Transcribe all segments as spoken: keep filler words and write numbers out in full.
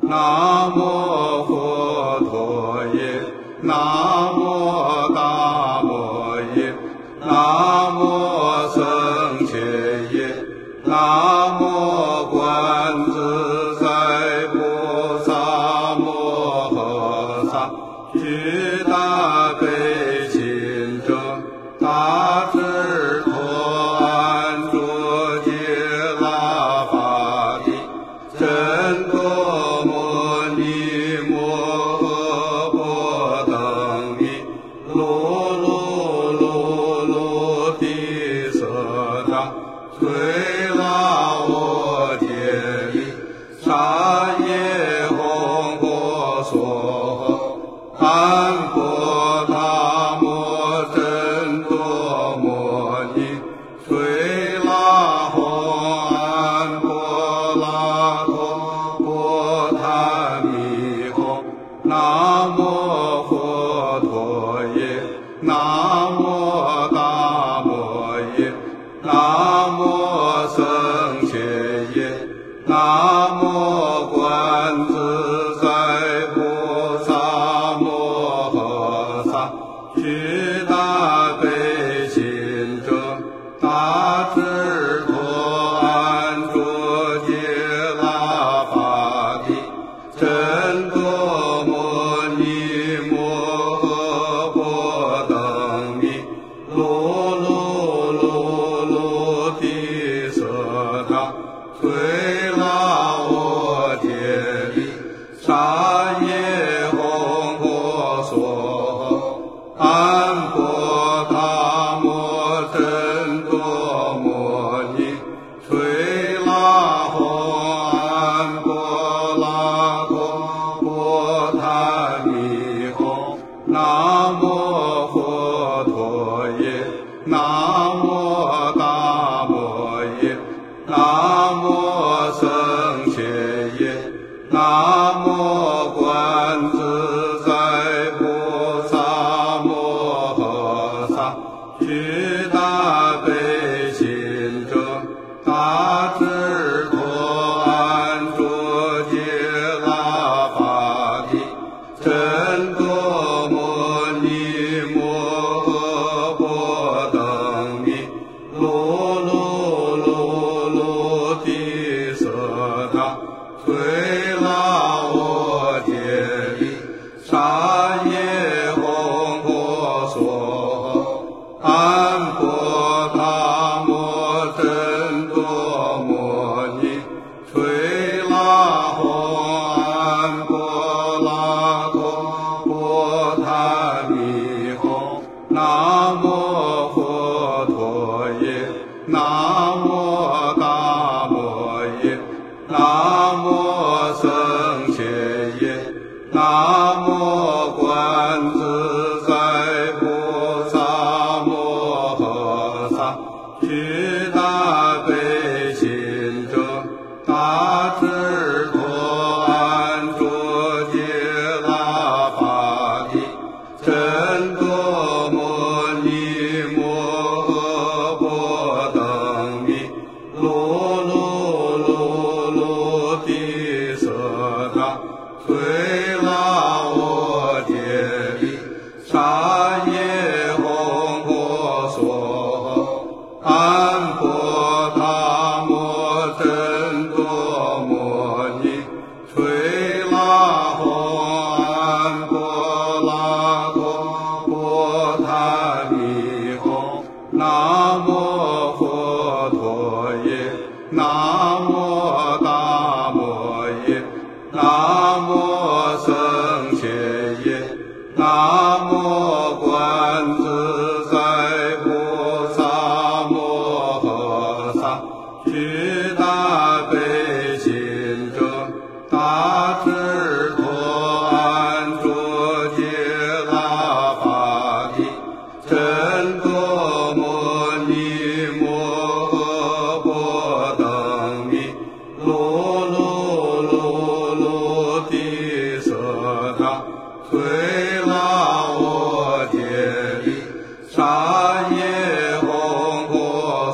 南无佛陀耶，南无大摩耶，南无僧伽耶，南无观自在菩萨摩诃萨，具大悲心者，大智陀安住揭拉法提，真多摩尼摩诃波等密，噜噜噜噜地色达，摧那我揭利，沙耶红波娑诃，安波达摩真多摩尼，摧那红安波拉多波塔弥吽，南无佛陀耶，南无大摩耶，南无僧伽耶，南无观自在菩萨摩诃萨，具大悲心者，大智陀安住揭拉法提，真多摩尼摩诃波等密，噜噜噜噜地色达，摧那我揭利，沙耶红波娑诃，安波达摩真多摩尼，摧那红安波拉多波塔弥吽，南无佛陀耶，南无大摩耶，南无僧伽耶，南无观自在菩萨摩诃萨，具大悲心者，大智陀安住揭拉法提，真多摩尼摩诃波等密，噜噜噜噜地色达，摧那我揭利，沙耶红波娑诃，安波达摩真多摩尼，摧那红安波拉多波塔弥吽，南无佛陀耶，南无大摩耶，南无僧伽耶，南无观自在菩萨摩诃萨，具大悲心者，大智陀安住揭拉法提，真多摩尼摩诃波等密，噜噜噜噜地色达，摧那我揭利，沙耶红波娑诃，安波达摩真多摩尼，摧那红安波拉多波塔弥吽，南无佛陀耶，南无大摩耶，南无僧伽耶，南无观自在菩萨摩诃萨，具大悲心者，大智陀安住揭拉法提，真多摩尼摩诃波等密，噜噜噜噜地色达，摧那我揭利，沙耶红波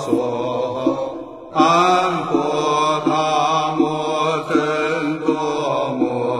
娑诃，安波达摩真多摩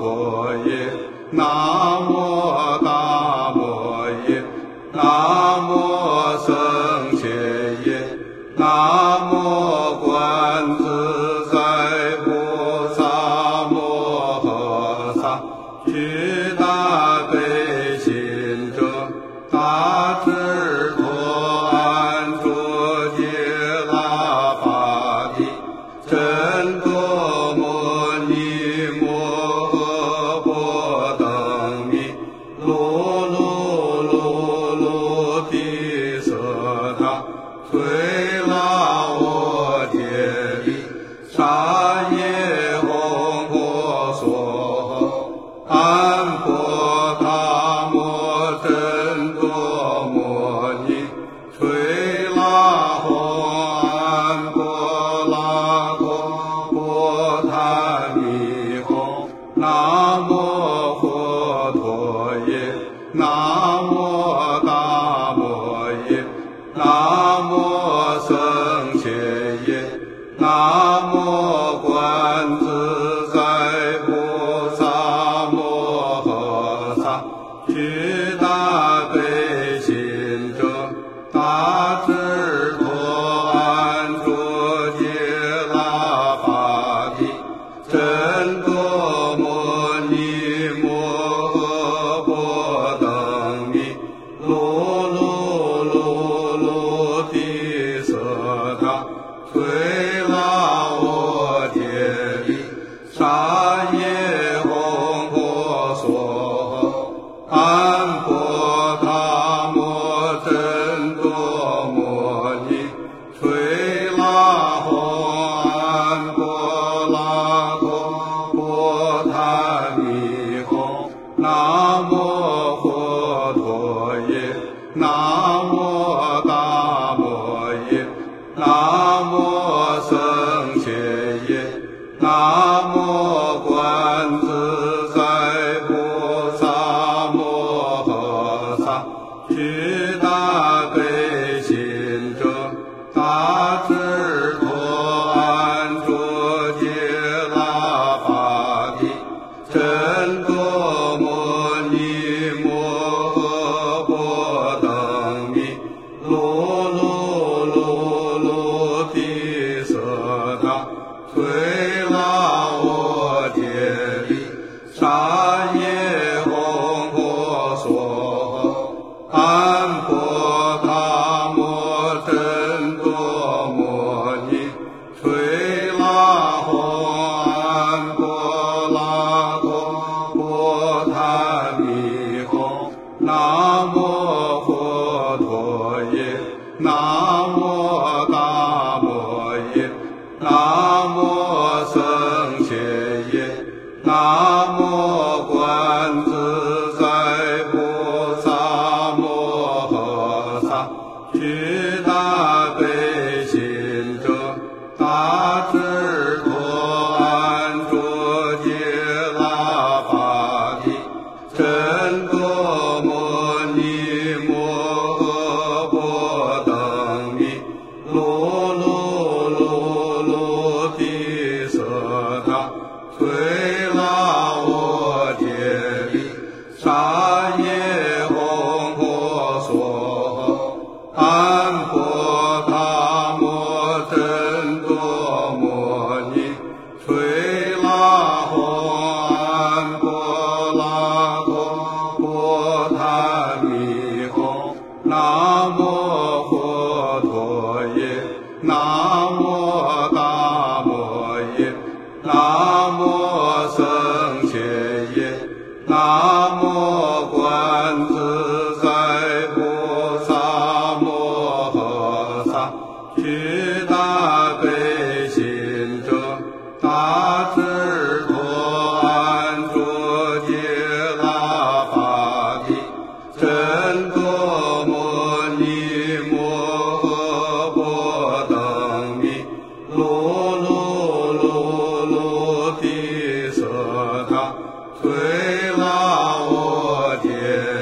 陀耶，南无大摩耶，南无僧伽耶，南无观自在菩萨摩诃萨，具大悲心者，大智陀安住揭拉法提，真多摩尼摩诃波等密，噜噜噜噜毗舍他，摧那我揭利，沙耶红婆娑，安婆达摩真多摩尼，摧那吽安婆拉多波檀弥吽，南无佛陀耶，南无大摩耶，南无僧伽耶，南无观自在菩萨摩诃萨，具大悲心者，大智陀安住揭拉法提，真多摩尼摩诃波等密，噜噜噜噜毗舍他，摧那我揭利，沙耶红婆娑，安婆达摩真多摩尼，摧那吽安婆拉多波檀弥吽，南无佛陀耶，南无大摩耶，南无僧伽耶，南无观自在菩萨摩诃萨，具大悲心者，大智陀安住揭拉法提，真多摩尼摩诃波等密，噜噜噜噜毗舍他，摧那我揭利，沙耶红婆娑，安婆达摩真多摩尼，摧那吽安婆拉多波檀弥吽，南无佛陀耶，南无大摩耶，南无僧伽耶，南无观自在菩萨摩诃萨，具大悲心者，大智陀安住揭拉法提，真多摩尼摩诃波等密，噜噜噜噜毗舍他，摧那我揭利，沙耶红婆娑，安婆达摩真多摩尼，摧那吽安婆拉多波檀弥吽，南无佛陀耶，南无大摩耶，南无僧伽耶，南无观自在菩萨摩诃萨，具大悲心者，大智陀安住揭拉法提，真多摩尼摩诃波等密，噜噜噜噜毗舍他，摧那我揭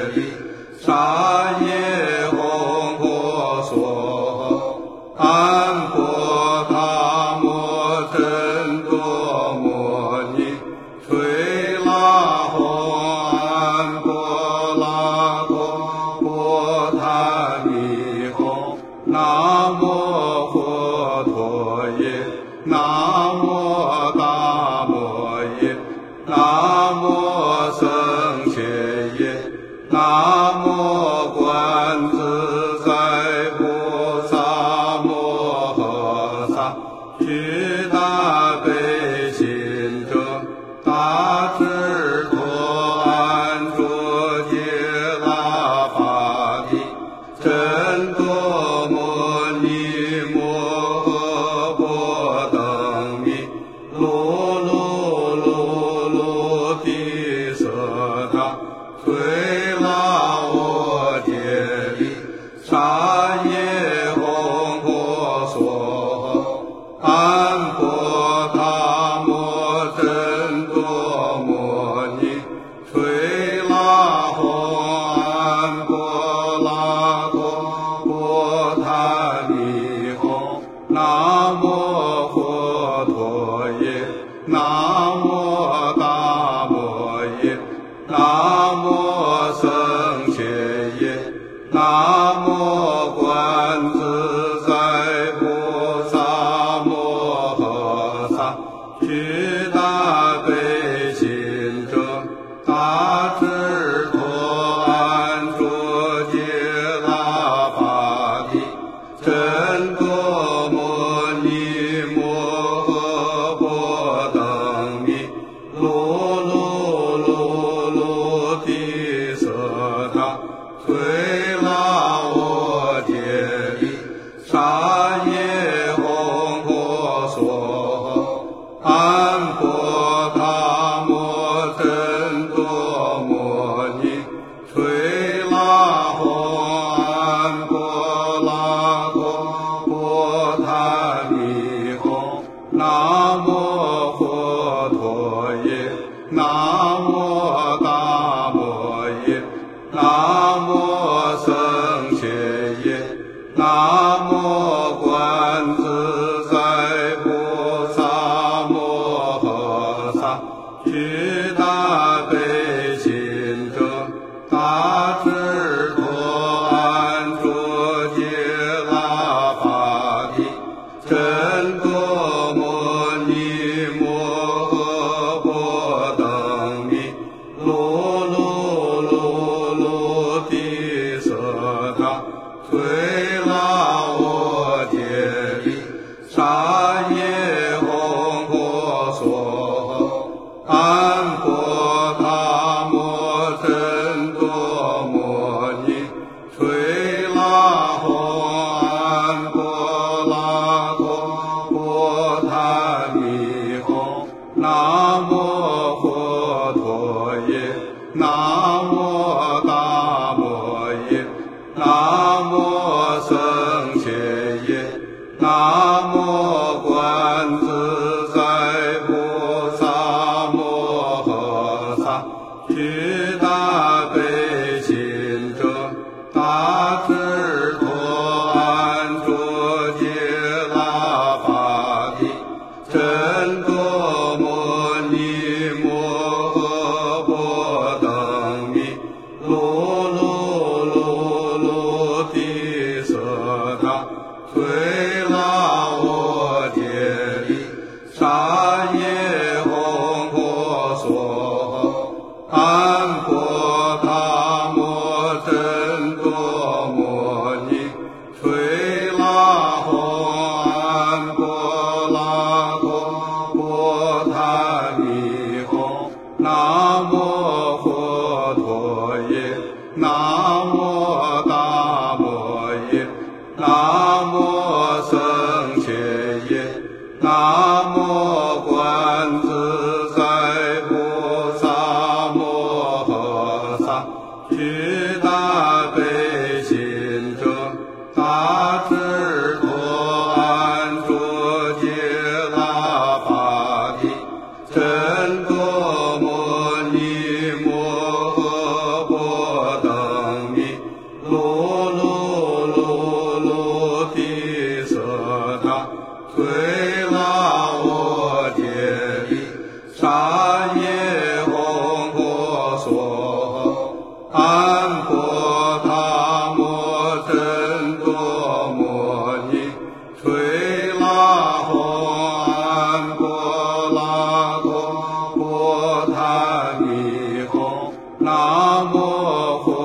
南无观自在菩萨摩诃萨，具大悲心者，大智多安住揭拉法体，真多摩尼摩诃波等密，噜噜噜噜地色他，推拉我揭利，沙耶红婆娑诃，安婆达摩真多摩尼，推拉红安婆拉多波塔尼红，南无佛陀耶，南无大摩耶，南无僧伽耶，南无观自在菩萨摩诃萨，具大悲心者，大智多安住揭拉法体，真多摩尼摩诃波等密，噜噜噜噜地色他，推拉我揭利，沙耶红婆娑诃，安婆达摩真多摩尼，推拉红安婆拉多波塔尼红，南无佛陀耶，南无大摩耶，南无僧伽耶，南无观自在菩萨摩诃萨，具大悲心者，大智多安住揭拉法体，真多摩尼摩诃波等密，噜噜噜噜地色他，推拉我揭利，沙耶红婆娑诃，安婆达摩真多摩尼，推拉红安婆拉多波塔尼红，南无佛陀耶，南无大摩耶，南无僧伽耶，南无观自在菩萨摩诃萨，具大悲心者，大智多安住揭拉法体，真多摩尼摩诃波等密，噜噜噜噜地色他，推拉我揭利，沙耶红婆娑诃，安婆达摩真多摩尼，推拉红安婆拉多波塔尼红，南无佛陀耶，南无大摩耶，南无僧伽耶，南无观自在菩萨摩诃萨，具大悲心者，大智多安住揭拉法体，真多摩尼摩诃波等密，噜噜噜噜地色他，推拉我揭利，沙耶红婆娑诃，安婆达摩真多摩尼，推拉红安婆拉多波塔尼红，南无佛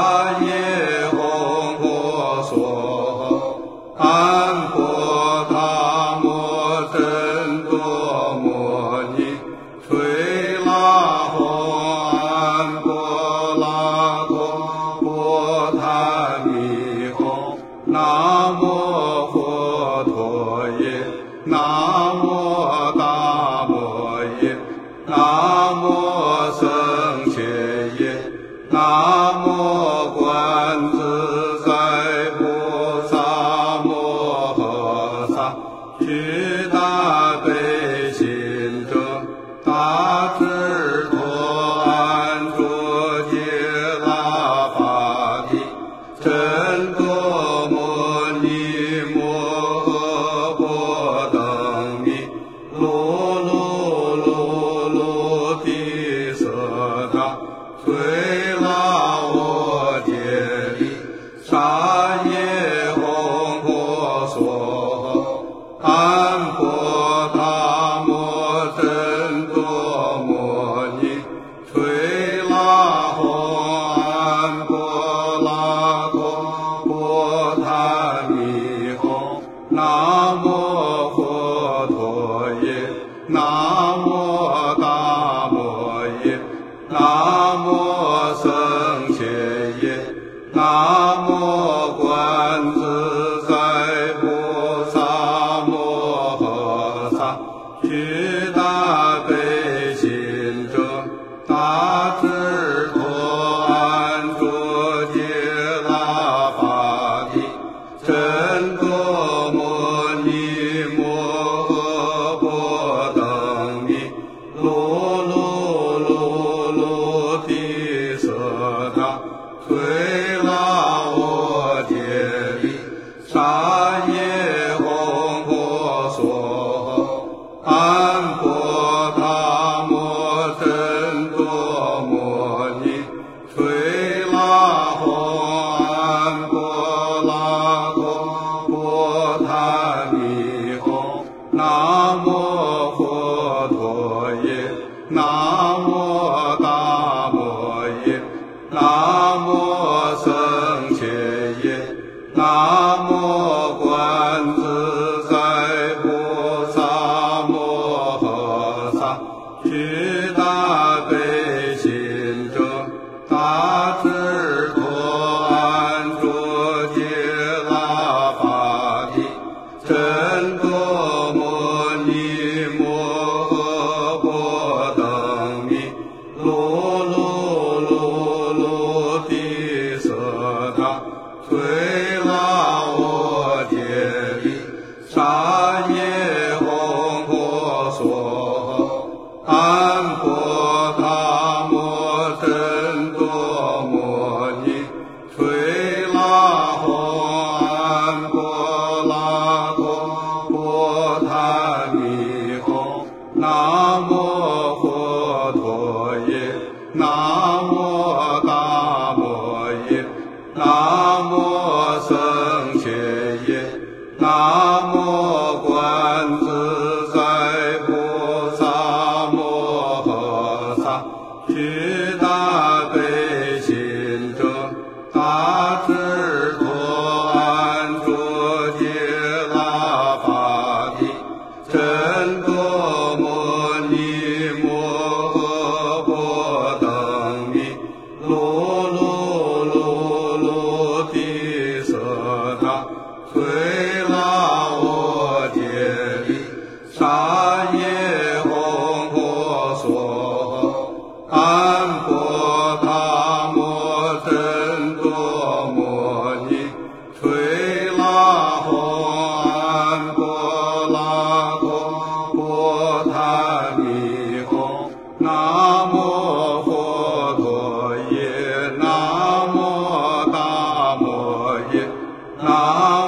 沙耶红婆娑安婆达摩真多摩尼吹拉吽安婆拉多波塔弥吽南无佛陀耶南无大摩耶南无僧伽耶南无观自在菩萨摩诃萨具大悲心者大智陀安住揭拉法提真多摩尼摩诃波等密噜噜噜噜地色他摧拉我揭利沙耶红婆娑安婆达摩真多摩尼吹拉吽安婆拉多波塔弥吽南无佛陀耶南无大摩耶南无僧伽耶南无观自在菩萨摩诃萨具大悲心者大智陀安住揭拉法提真多摩尼摩诃波等密噜噜噜噜地色他摧拉我揭利沙耶红婆娑安婆达摩真多摩尼吹拉吽安婆拉多波塔弥吽南无佛陀耶南无大摩耶南无僧伽耶南无观自在菩萨摩诃萨具大悲心者大智陀安住揭拉法提真多摩尼摩诃波等密噜噜噜噜地色他摧拉我揭利沙耶红婆娑安婆达摩真多摩尼吹拉吽安婆拉多波塔弥吽南无佛陀耶南无大摩耶南无僧伽耶南无观自在菩萨摩诃萨具大悲心者大智陀安住揭拉法提真多摩尼摩诃波等密噜噜噜噜地色他摧拉我揭利沙耶红婆娑安婆达摩真多摩尼吹拉吽安婆拉多波塔弥吽南无佛陀耶南无大摩耶南